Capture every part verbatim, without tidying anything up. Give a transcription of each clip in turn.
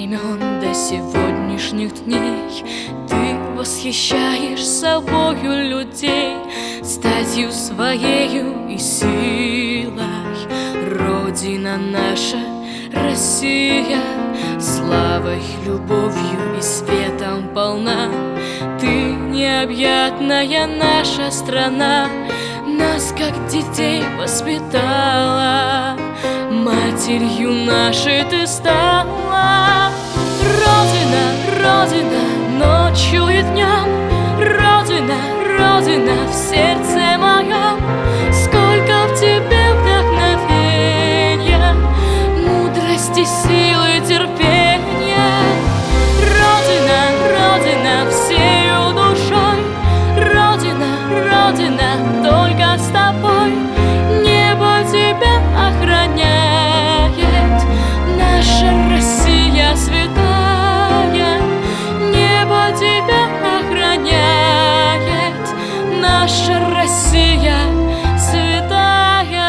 времен до сегодняшних дней ты восхищаешь собою людей, статью своею и силой. Родина наша, Россия, славой, любовью и светом полна. Ты необъятная наша страна, нас как детей воспитала, матерью нашей ты стала. Родина, Родина, ночью и днем, Родина, Родина, в сердце моем. Сколько в тебе вдохновения, мудрости, силы, терпения. Родина, Родина, всею душой, Родина, Родина, только с тобой. Небо тебя охраняет, наша Россия святая. Небо тебя охраняет, наша Россия святая.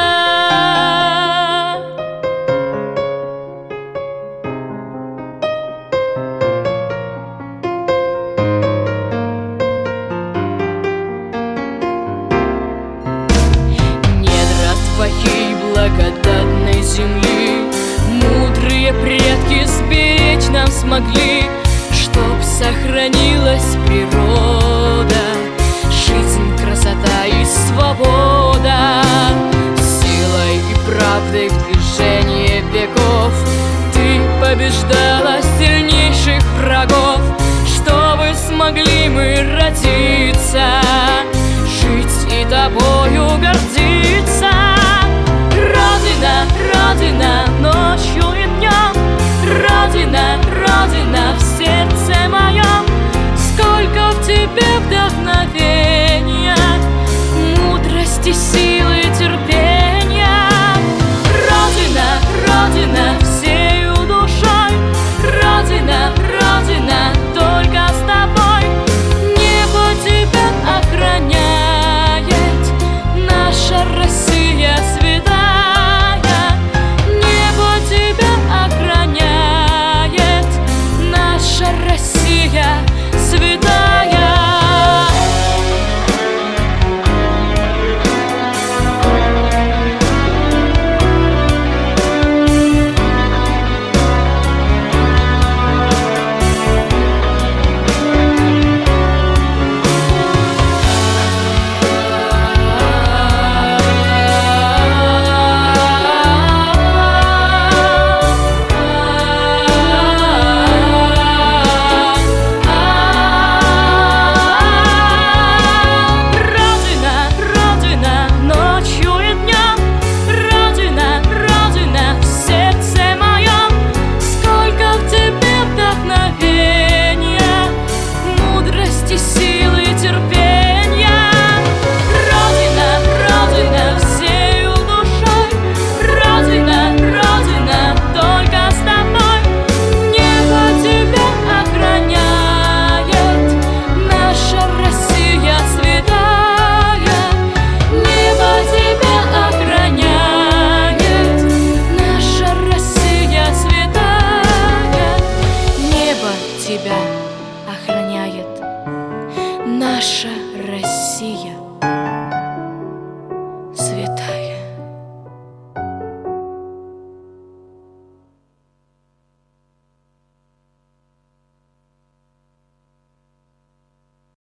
Недра твоей благодатной земли мудрые предки сберечь нам смогли, чтоб сохранилась природа, жизнь, красота и свобода. Силой и правдой в движении веков ты побеждала сильнейших врагов, чтобы смогли мы родиться, жить и тобою гордиться. Родина, Родина, ночью и днем, Родина, Родина, в сердце моем. Сколько в тебе вдохновения, мудрости, силы, терпения. Родина, Родина, всею душой, Родина, Родина, только с тобой. Небо тебя охраняет, наша Россия святая. Небо тебя охраняет, наша Россия святая. Силы, терпения. Родина, Родина, всею душой, Родина, Родина, только с тобой. Небо тебя охраняет, наша Россия святая. Небо тебя охраняет, наша Россия святая. Небо тебя охраняет, наша Россия